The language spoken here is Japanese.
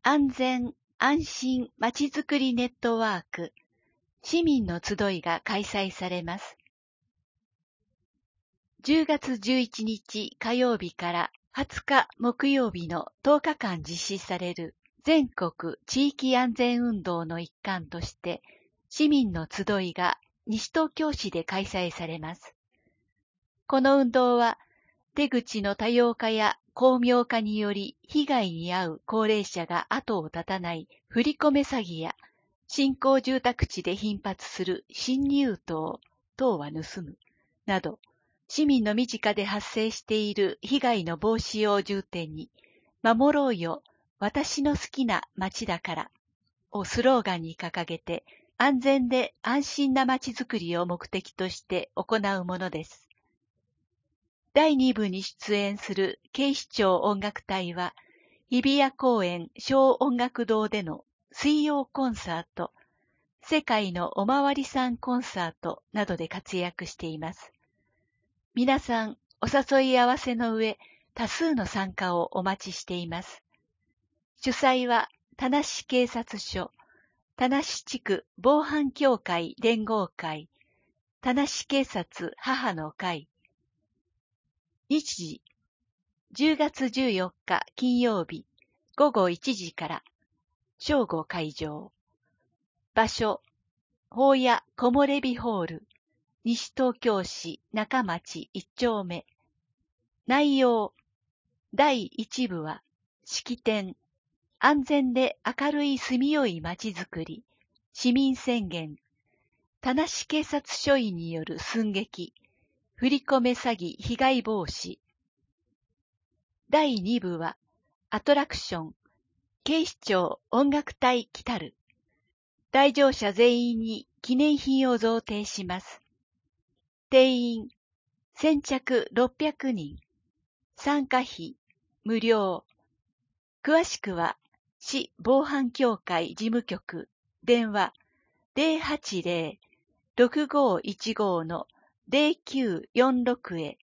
安全・安心まちづくりネットワーク市民の集いが開催されます。10月11日火曜日から20日木曜日の10日間実施される全国地域安全運動の一環として市民の集いが西東京市で開催されます。この運動は出口の多様化や巧妙化により被害に遭う高齢者が後を絶たない振り込め詐欺や新興住宅地で頻発する侵入盗、盗は盗むなど市民の身近で発生している被害の防止を重点に守ろうよ私の好きな街だからをスローガンに掲げて安全で安心な街づくりを目的として行うものです。第2部に出演する警視庁音楽隊は、日比谷公園小音楽堂での水曜コンサート、世界のおまわりさんコンサートなどで活躍しています。皆さん、お誘い合わせの上、多数の参加をお待ちしています。主催は、田無警察署、田無地区防犯協会連合会、田無警察母の会、日時、10月14日金曜日午後1時から正午会場。場所、宝谷木漏れ日ホール、西東京市中町1丁目。内容、第1部は、式典、安全で明るい住みよい街づくり、市民宣言、田無警察署員による寸劇、振り込め詐欺被害防止。第2部は、アトラクション、警視庁音楽隊来たる。来場者全員に記念品を贈呈します。定員、先着600人。参加費、無料。詳しくは、市防犯協会事務局、電話080-6515-0946へ。